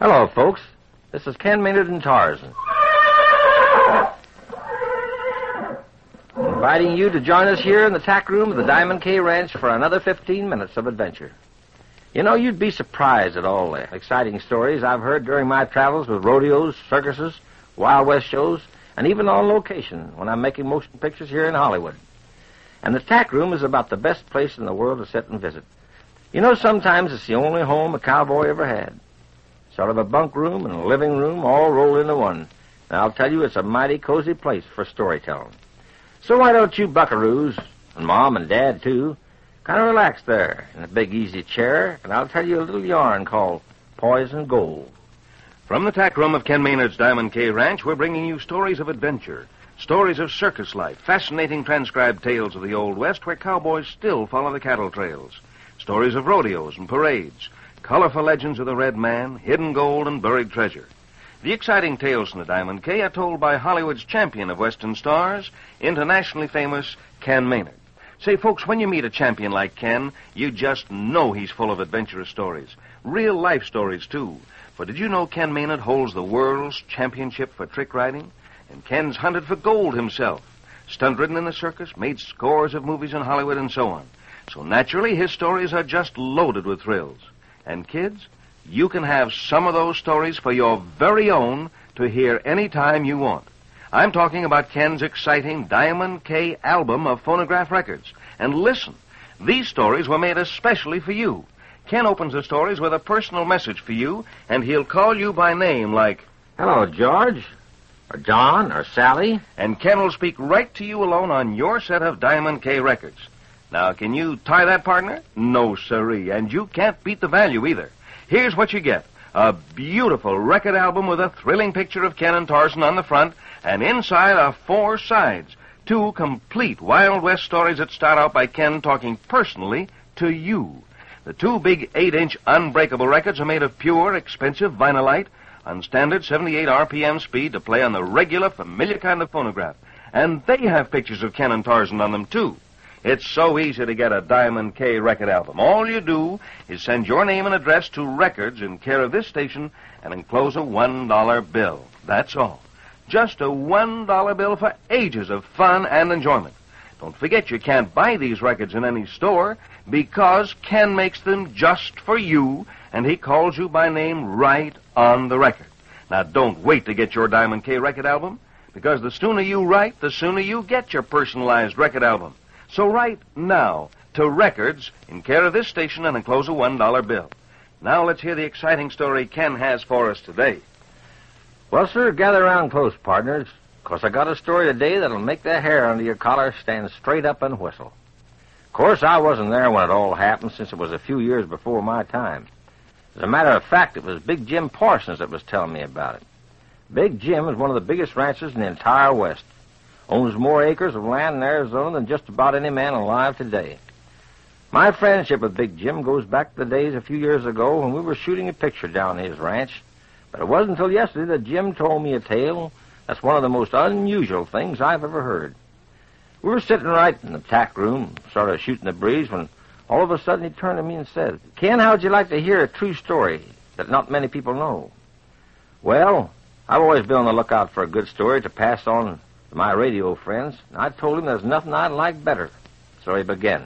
Hello, folks. This is Ken Maynard and Tarzan. Inviting you to join us here in the tack room of the Diamond K Ranch for another 15 minutes of adventure. You know, you'd be surprised at all the exciting stories I've heard during my travels with rodeos, circuses, Wild West shows, and even on location when I'm making motion pictures here in Hollywood. And the tack room is about the best place in the world to sit and visit. You know, sometimes it's the only home a cowboy ever had. Sort of a bunk room and a living room all rolled into one. And I'll tell you, it's a mighty cozy place for storytelling. So why don't you buckaroos, and Mom and Dad, too, kind of relax there in a big easy chair, and I'll tell you a little yarn called Poison Gold. From the tack room of Ken Maynard's Diamond K Ranch, we're bringing you stories of adventure, stories of circus life, fascinating transcribed tales of the Old West where cowboys still follow the cattle trails, stories of rodeos and parades, colorful legends of the Red Man, hidden gold, and buried treasure. The exciting tales from the Diamond K are told by Hollywood's champion of Western stars, internationally famous Ken Maynard. Say, folks, when you meet a champion like Ken, you just know he's full of adventurous stories. Real life stories, too. For did you know Ken Maynard holds the world's championship for trick riding? And Ken's hunted for gold himself. Stunt-ridden in the circus, made scores of movies in Hollywood, and so on. So naturally, his stories are just loaded with thrills. And kids, you can have some of those stories for your very own to hear any time you want. I'm talking about Ken's exciting Diamond K album of phonograph records. And listen, these stories were made especially for you. Ken opens the stories with a personal message for you, and he'll call you by name like, Hello, George, or John, or Sally. And Ken will speak right to you alone on your set of Diamond K records. Now, can you tie that, partner? No, sirree, and you can't beat the value either. Here's what you get. A beautiful record album with a thrilling picture of Ken and Tarzan on the front, and inside are 4 sides. 2 complete Wild West stories that start out by Ken talking personally to you. The 2 big 8-inch unbreakable records are made of pure, expensive vinylite on standard 78 RPM speed to play on the regular, familiar kind of phonograph. And they have pictures of Ken and Tarzan on them, too. It's so easy to get a Diamond K record album. All you do is send your name and address to Records in care of this station and enclose a $1 bill. That's all. Just a $1 bill for ages of fun and enjoyment. Don't forget you can't buy these records in any store because Ken makes them just for you, and he calls you by name right on the record. Now, don't wait to get your Diamond K record album, because the sooner you write, the sooner you get your personalized record album. So write now to Records in care of this station and enclose a $1 bill. Now let's hear the exciting story Ken has for us today. Well, sir, gather around close, partners, because I got a story today that'll make the hair under your collar stand straight up and whistle. Of course, I wasn't there when it all happened, since it was a few years before my time. As a matter of fact, it was Big Jim Parsons that was telling me about it. Big Jim is one of the biggest ranchers in the entire West. Owns more acres of land in Arizona than just about any man alive today. My friendship with Big Jim goes back to the days a few years ago when we were shooting a picture down his ranch. But it wasn't until yesterday that Jim told me a tale that's one of the most unusual things I've ever heard. We were sitting right in the tack room, sort of shooting the breeze, when all of a sudden he turned to me and said, Ken, how'd you like to hear a true story that not many people know? Well, I've always been on the lookout for a good story to pass on to my radio friends, and I told him there's nothing I'd like better. So he began.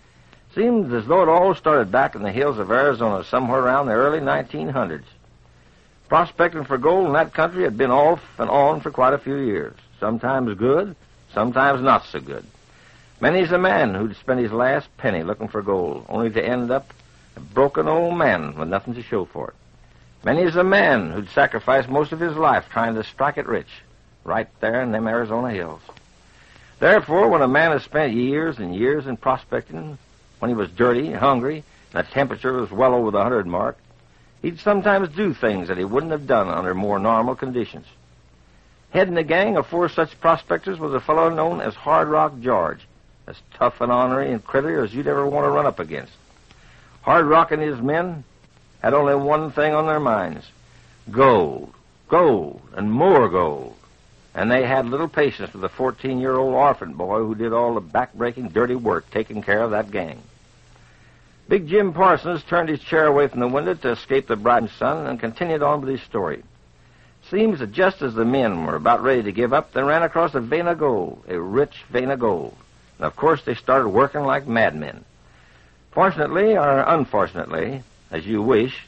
Seems as though it all started back in the hills of Arizona somewhere around the early 1900s. Prospecting for gold in that country had been off and on for quite a few years. Sometimes good, sometimes not so good. Many's the man who'd spend his last penny looking for gold, only to end up a broken old man with nothing to show for it. Many's the man who'd sacrificed most of his life trying to strike it rich, right there in them Arizona hills. Therefore, when a man has spent years and years in prospecting, when he was dirty, hungry, and the temperature was well over the 100 mark, he'd sometimes do things that he wouldn't have done under more normal conditions. Heading the gang of 4 such prospectors was a fellow known as Hard Rock George, as tough and ornery and critter as you'd ever want to run up against. Hard Rock and his men had only one thing on their minds: gold, gold, and more gold. And they had little patience with a 14-year-old orphan boy who did all the back-breaking, dirty work taking care of that gang. Big Jim Parsons turned his chair away from the window to escape the bright sun and continued on with his story. Seems that just as the men were about ready to give up, they ran across a vein of gold, a rich vein of gold. And of course, they started working like madmen. Fortunately, or unfortunately, as you wish,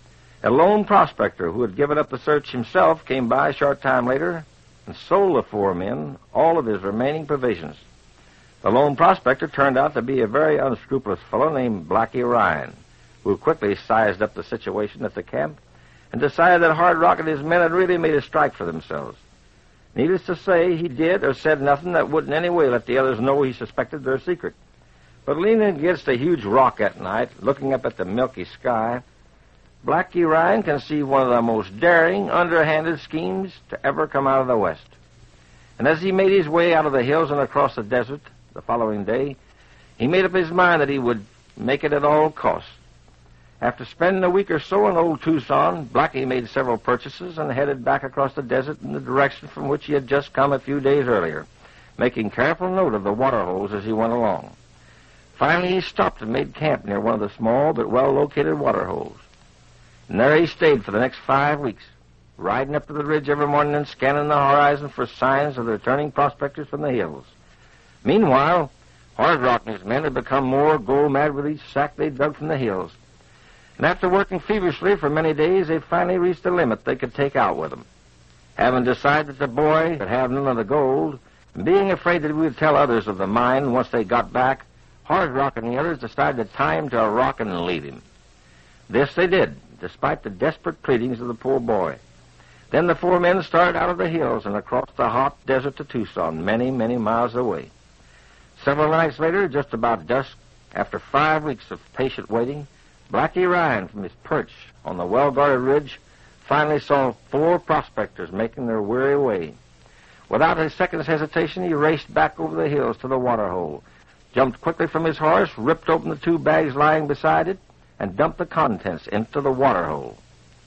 a lone prospector who had given up the search himself came by a short time later and sold the four men all of his remaining provisions. The lone prospector turned out to be a very unscrupulous fellow named Blackie Ryan, who quickly sized up the situation at the camp and decided that Hard Rock and his men had really made a strike for themselves. Needless to say, he did or said nothing that would in any way let the others know he suspected their secret. But leaning against a huge rock at night, looking up at the milky sky, Blackie Ryan conceived one of the most daring, underhanded schemes to ever come out of the West. And as he made his way out of the hills and across the desert the following day, he made up his mind that he would make it at all costs. After spending a week or so in old Tucson, Blackie made several purchases and headed back across the desert in the direction from which he had just come a few days earlier, making careful note of the water holes as he went along. Finally, he stopped and made camp near one of the small but well-located water holes. And there he stayed for the next 5 weeks, riding up to the ridge every morning and scanning the horizon for signs of the returning prospectors from the hills. Meanwhile, Hard Rock and his men had become more gold-mad with each sack they dug from the hills. And after working feverishly for many days, they finally reached the limit they could take out with them. Having decided that the boy could have none of the gold, and being afraid that he would tell others of the mine once they got back, Hard Rock and the others decided to tie him to a rock and leave him. This they did, despite the desperate pleadings of the poor boy. Then the four men started out of the hills and across the hot desert to Tucson, many, many miles away. Several nights later, just about dusk, after 5 weeks of patient waiting, Blackie Ryan, from his perch on the well-guarded ridge, finally saw 4 prospectors making their weary way. Without a second's hesitation, he raced back over the hills to the water hole, jumped quickly from his horse, ripped open the 2 bags lying beside it, and dumped the contents into the water hole.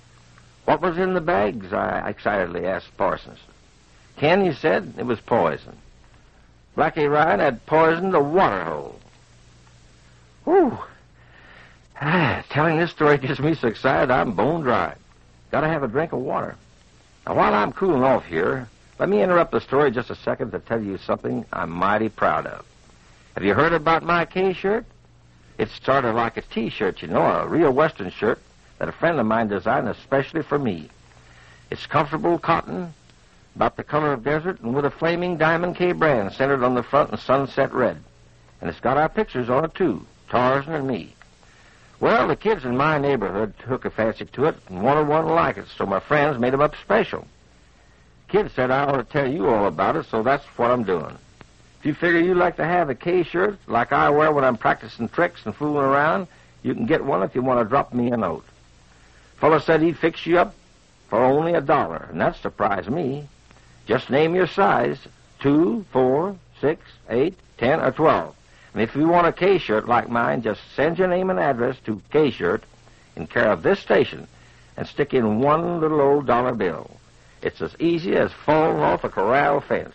What was in the bags? I excitedly asked Parsons. Ken, he said, it was poison. Blackie Ryan had poisoned the water hole. Whew. Telling this story gets me so excited I'm bone dry. Gotta have a drink of water. Now, while I'm cooling off here, let me interrupt the story just a second to tell you something I'm mighty proud of. Have you heard about my K-shirt? It's sort of like a T-shirt, you know, a real Western shirt that a friend of mine designed especially for me. It's comfortable cotton, about the color of desert, and with a flaming Diamond K brand centered on the front in sunset red. And it's got our pictures on it, too, Tarzan and me. Well, the kids in my neighborhood took a fancy to it and wanted one like it, so my friends made them up special. Kids said I ought to tell you all about it, so that's what I'm doing. If you figure you'd like to have a K-shirt like I wear when I'm practicing tricks and fooling around, you can get one if you want to drop me a note. Fellow said he'd fix you up for only $1, and that surprised me. Just name your size, 2, 4, 6, 8, 10, or 12. And if you want a K-shirt like mine, just send your name and address to K-shirt in care of this station and stick in one little old dollar bill. It's as easy as falling off a corral fence.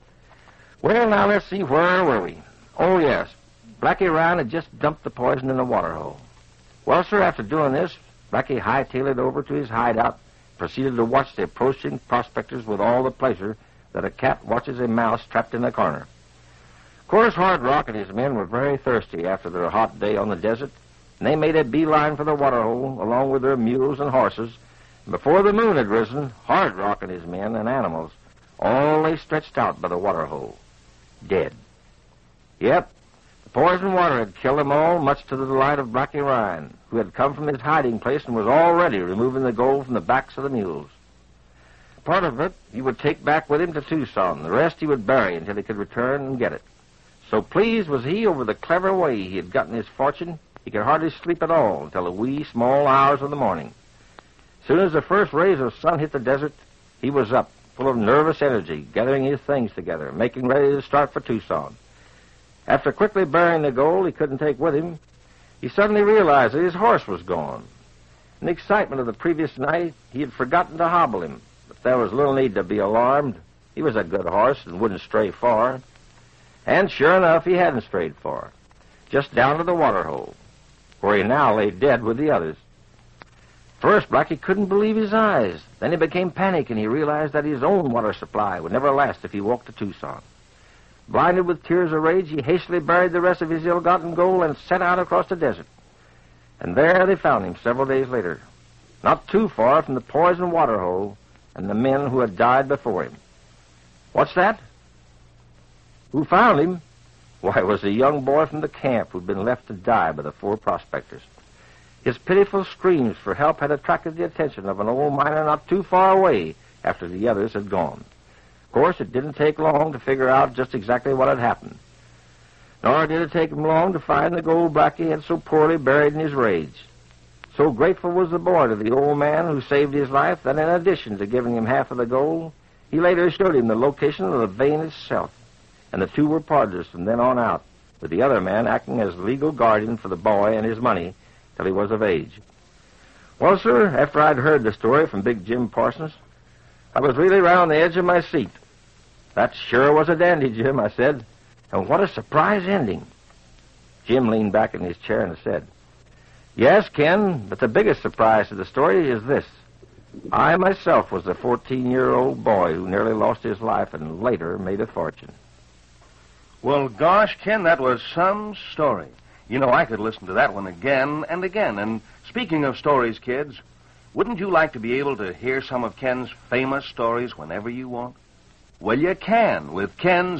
Well, now let's see, where were we? Oh, yes, Blackie Ryan had just dumped the poison in the water hole. Well, sir, after doing this, Blackie hightailed it over to his hideout, proceeded to watch the approaching prospectors with all the pleasure that a cat watches a mouse trapped in a corner. Of course, Hard Rock and his men were very thirsty after their hot day on the desert, and they made a beeline for the water hole, along with their mules and horses. And before the moon had risen, Hard Rock and his men and animals all lay stretched out by the water hole, dead. Yep, the poison water had killed them all, much to the delight of Blackie Ryan, who had come from his hiding place and was already removing the gold from the backs of the mules. Part of it he would take back with him to Tucson. The rest he would bury until he could return and get it. So pleased was he over the clever way he had gotten his fortune, he could hardly sleep at all until the wee, small hours of the morning. As soon as the first rays of sun hit the desert, he was up, full of nervous energy, gathering his things together, making ready to start for Tucson. After quickly burying the gold he couldn't take with him, he suddenly realized that his horse was gone. In the excitement of the previous night, he had forgotten to hobble him, but there was little need to be alarmed. He was a good horse and wouldn't stray far. And sure enough, he hadn't strayed far, just down to the water hole. where he now lay dead with the others. First, Blackie couldn't believe his eyes. Then he became panicked, and he realized that his own water supply would never last if he walked to Tucson. Blinded with tears of rage, he hastily buried the rest of his ill-gotten gold and set out across the desert. And there they found him several days later, not too far from the poison water hole and the men who had died before him. What's that? Who found him? Why, it was a young boy from the camp who'd been left to die by the 4 prospectors. His pitiful screams for help had attracted the attention of an old miner not too far away after the others had gone. Of course, it didn't take long to figure out just exactly what had happened. Nor did it take him long to find the gold Blackie had so poorly buried in his rage. So grateful was the boy to the old man who saved his life that in addition to giving him half of the gold, he later showed him the location of the vein itself. And the 2 were partners from then on out, with the other man acting as legal guardian for the boy and his money till he was of age. Well, sir, after I'd heard the story from Big Jim Parsons, I was really right on the edge of my seat. That sure was a dandy, Jim, I said. And what a surprise ending. Jim leaned back in his chair and said, Yes, Ken, but the biggest surprise to the story is this. I myself was a 14-year-old boy who nearly lost his life and later made a fortune. Well, gosh, Ken, that was some story. You know, I could listen to that one again and again. And speaking of stories, kids, wouldn't you like to be able to hear some of Ken's famous stories whenever you want? Well, you can with Ken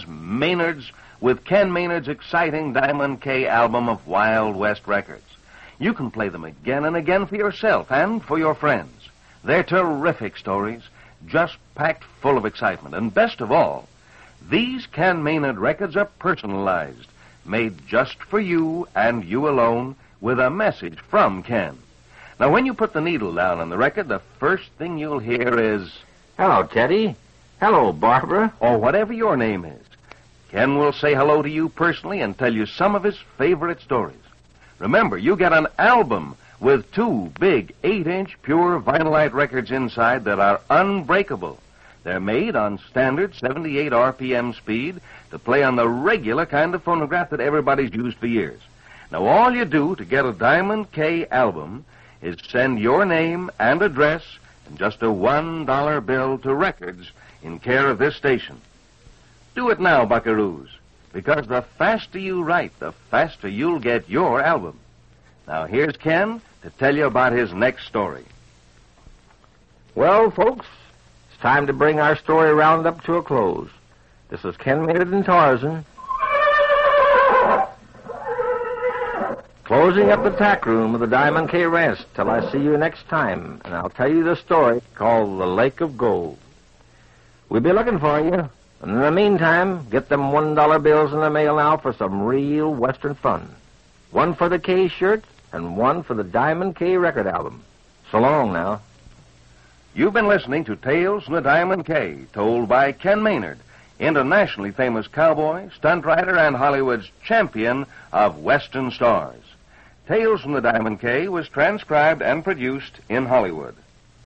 Maynard's exciting Diamond K album of Wild West records. You can play them again and again for yourself and for your friends. They're terrific stories, just packed full of excitement. And best of all, these Ken Maynard records are personalized, made just for you and you alone, with a message from Ken. Now, when you put the needle down on the record, the first thing you'll hear is, Hello, Teddy. Hello, Barbara. Or whatever your name is. Ken will say hello to you personally and tell you some of his favorite stories. Remember, you get an album with 2 big 8-inch pure vinylite records inside that are unbreakable. They're made on standard 78 RPM speed to play on the regular kind of phonograph that everybody's used for years. Now, all you do to get a Diamond K album is send your name and address and just a $1 bill to Records in care of this station. Do it now, buckaroos, because the faster you write, the faster you'll get your album. Now, here's Ken to tell you about his next story. Well, folks, it's time to bring our story roundup to a close. This is Ken Maynard and Tarzan, closing up the tack room of the Diamond K Ranch till I see you next time, and I'll tell you the story called The Lake of Gold. We'll be looking for you, and in the meantime, get them $1 bills in the mail now for some real Western fun. 1 for the K shirt and 1 for the Diamond K record album. So long now. You've been listening to Tales from the Diamond K, told by Ken Maynard, internationally famous cowboy, stunt rider, and Hollywood's champion of Western stars. Tales from the Diamond K was transcribed and produced in Hollywood.